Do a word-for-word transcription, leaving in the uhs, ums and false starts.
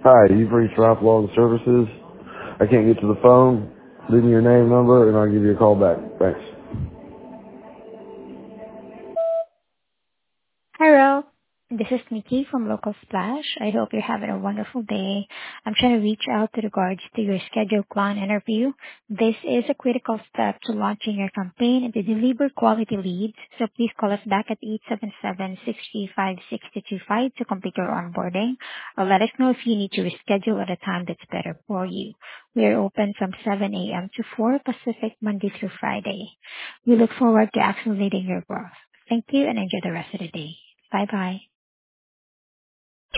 Hi, you've reached Ralph Long Services. I can't get to the phone. Leave me your name, number, and I'll give you a call back. Thanks. Hi, Ro. This is Nikki from Local Splash. I hope you're having a wonderful day. I'm trying to reach out to regards to your scheduled client interview. This is a critical step to launching your campaign and to deliver quality leads. So please call us back at eight seven seven, six three five, six two two five to complete your onboarding, or let us know if you need to reschedule at a time that's better for you. We are open from seven a.m. to four Pacific, Monday through Friday. We look forward to accelerating your growth. Thank you and enjoy the rest of the day. Bye bye.